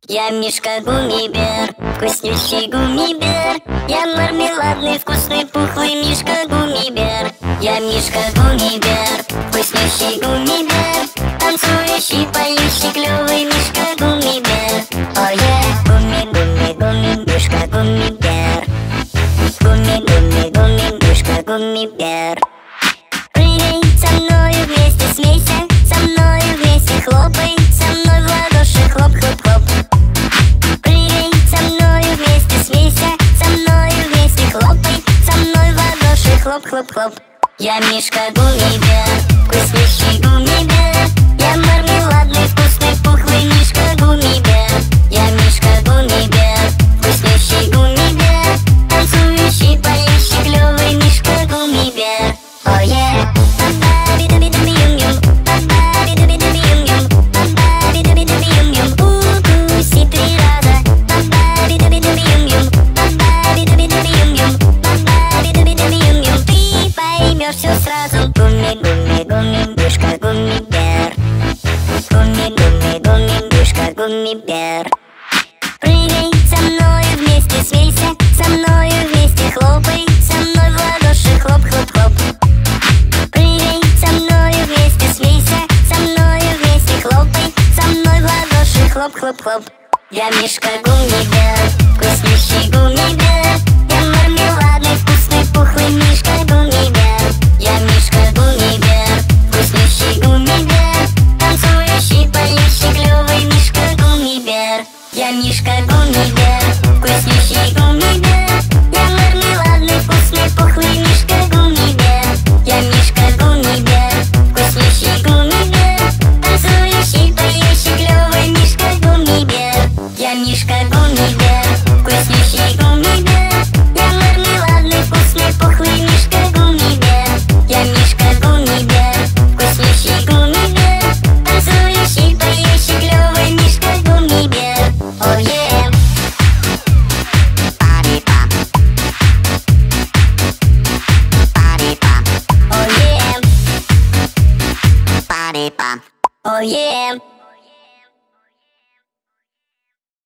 Я Мишка Гуммибер, вкуснющий гуммибер. Я мармеладный, вкусный, пухлый Мишка Гуммибер. Я Мишка Гуммибер, вкуснющий гуммибер. Танцующий, поющий, клёвый Мишка Гуммибер. О е, гумми, гумми, гумми, Мишка Гуммибер. Гумми, гумми, гумми, Мишка Гуммибер. Прыгай со мною вместе, смейся, со мною вместе хлопай, со мной в ладоши хлоп, хлоп, хлоп. Прыгай со мною вместе, смейся, со мною вместе хлопай, со мной в ладоши хлоп, хлоп, хлоп. Я Мишка Гуммибер, вкуснющий гуммибер. Я мармеладный, вкусный, пухлый Мишка Гуммибер. Я Мишка Гуммибер, вкуснющий гуммибер. Танцующий, поющий, клёвый Мишка Гуммибер. О е, укуси три раза. Ты поймешь все сразу. Гумми, гумми, гумми, Мишка Гуммибер. Гумми, гумми, гумми, Мишка Гуммибер. Прыгай со мною вместе, смейся, со мною вместе хлопай, со мной в ладоши хлоп, хлоп, хлоп. Прыгай со мною вместе, смейся, со мною вместе хлопай, со мной в ладоши хлоп, хлоп, хлоп. Я Мишка Гуммибер, вкуснющий гуммибер. Я мармеладный, вкусный, пухлый Мишка Гуммибер. Я Мишка Гуммибер, вкуснющий гуммибер. Танцующий, поющий, клёвый Мишка Гуммибер. Я Мишка Гуммибер, вкуснющий гуммибер. Я мармеладный, вкусный, пухлый Мишка Гуммибер. Я Мишка Гуммибер, вкуснющий гуммибер. Танцующий, поющий, клёвый Мишка Гуммибер. Я Мишка Гуммибер, вкуснющий гуммибер. Я мармеладный, вкусный, пухлый Мишка Гуммибер. Я Мишка Гуммибер, вкуснющий гуммибер. Танцующий, поющий, клёвый Мишка Гуммибер. О е. Пари-пам. Пари-пам. О е. Пари-пам. О е.